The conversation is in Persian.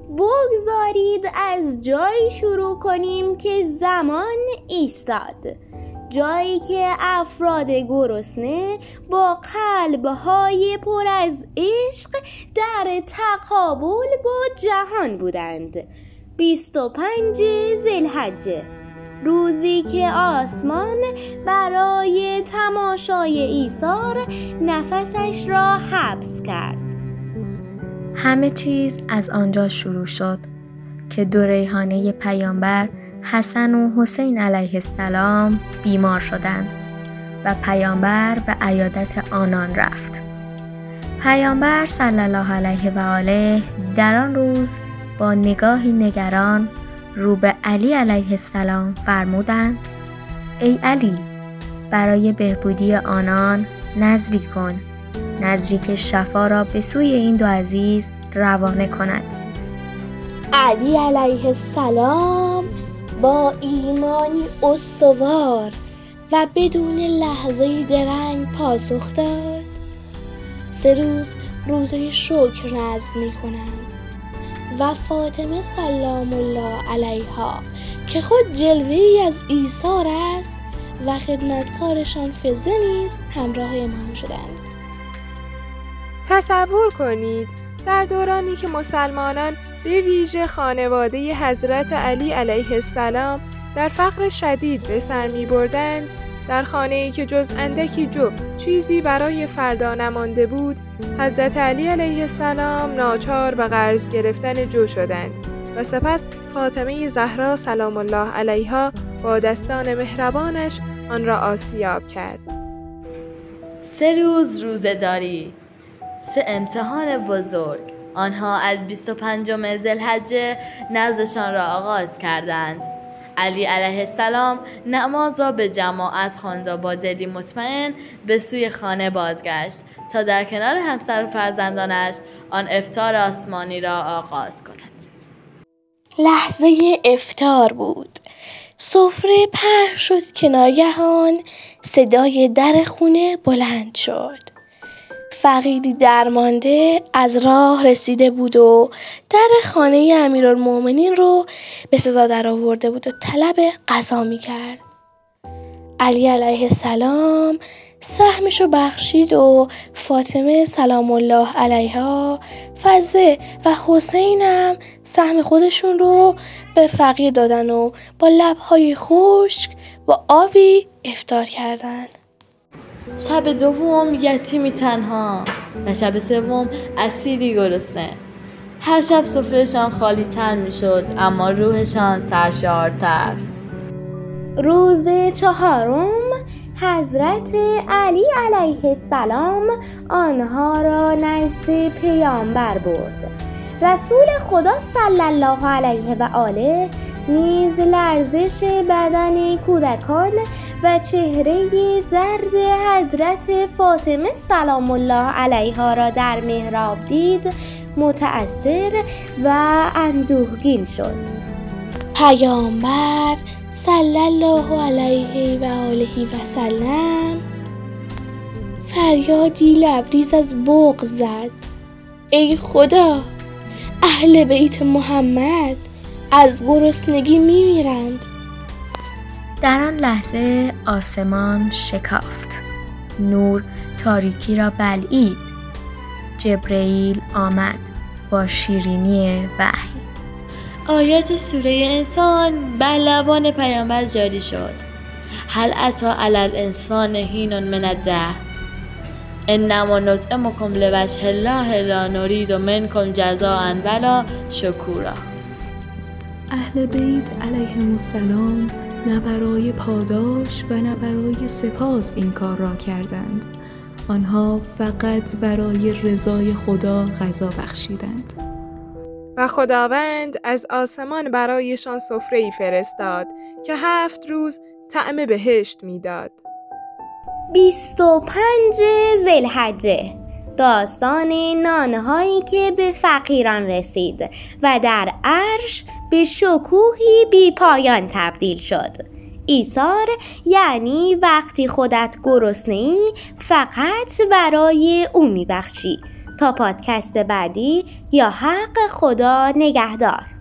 بگذارید از جایی شروع کنیم که زمان ایستاد، جایی که افراد گرسنه با قلب‌های پر از عشق در تقابل با جهان بودند. 25 ذی‌الحجه، روزی که آسمان برای تماشای ایثار نفسش را حبس کرد. همه چیز از آنجا شروع شد که دو ریحانه پیامبر حسن و حسین علیه السلام بیمار شدند و پیامبر به عیادت آنان رفت. پیامبر صلی الله علیه و آله در آن روز با نگاهی نگران رو به علی علیه السلام فرمودند: ای علی، برای بهبودی آنان نذری کن، نذری که شفا را به سوی این دو عزیز روانه کند. علی علیه السلام با ایمانی استوار و بدون لحظه درنگ پاسخ داد: 3 روز روزه شکر نذر می‌کنم و فاطمه سلام الله علیها که خود جلوه‌ای از ایثار است و خدمتکارشان فضه نیز همراه امام شدند. تصور کنید در دورانی که مسلمانان به ویژه خانواده حضرت علی علیه السلام در فقر شدید به سر می بردند، در خانه‌ای که جز اندکی جو چیزی برای فردا نمانده بود، حضرت علی علیه السلام ناچار به قرض گرفتن جو شدند و سپس فاطمه زهرا سلام الله علیها با دستان مهربانش آن را آسیاب کرد. 3 روز روزه داری، 3 امتحان بزرگ. آنها از 25 ذی‌الحجه نزدشان را آغاز کردند. علی علیه السلام نماز را به جماعت خواند و با دلی مطمئن به سوی خانه بازگشت تا در کنار همسر و فرزندانش آن افطار آسمانی را آغاز کند. لحظه افطار بود. سفره پهن شد که ناگهان صدای در خونه بلند شد. فقیری درمانده از راه رسیده بود و در خانه امیرالمومنین رو به صدا در آورده بود و طلب غذا می کرد. علی علیه السلام سهمشو بخشید و فاطمه سلام الله علیها، فضه و حسین هم سهم خودشون رو به فقیر دادن و با لبهای خشک با آبی افطار کردن. شب دوم یتیمی تنها و شب سوم اسیری گرسنه. هر شب سفرهشان خالی تر می شد اما روحشان سرشارتر. روز 4 حضرت علی علیه السلام آنها را نزد پیامبر برد. رسول خدا صلی الله علیه و آله نیز لرزش بدن کودکان و چهره زرد حضرت فاطمه سلام الله علیها را در محراب دید، متأثر و اندوهگین شد. پیامبر صلی الله علیه و آله و سلم فریادی لبریز از بغض زد: ای خدا، اهل بیت محمد از گرسنگی میمیرند. در آن لحظه آسمان شکافت، نور تاریکی را بلعید. جبرئیل آمد با شیرینی وحی. آیات سوره انسان بر لبان پیامبر جاری شد: هل اتی علی الانسان حین من الدهر انما نطعمکم لوجه الله لا نرید منکم جزاء ولا شکورا. اهل بیت علیهم السلام نه برای پاداش و نه برای سپاس این کار را کردند. آنها فقط برای رضای خدا غذا بخشیدند. و خداوند از آسمان برایشان سفره‌ای فرستاد که 7 روز طعم بهشت میداد. 25 ذی‌الحجه، داستان نانهایی که به فقیران رسید و در عرش به شکوهی بی پایان تبدیل شد. ایثار یعنی وقتی خودت گرسنه‌ای فقط برای او میبخشی. تا پادکست بعدی، یا حق خدا نگهدار.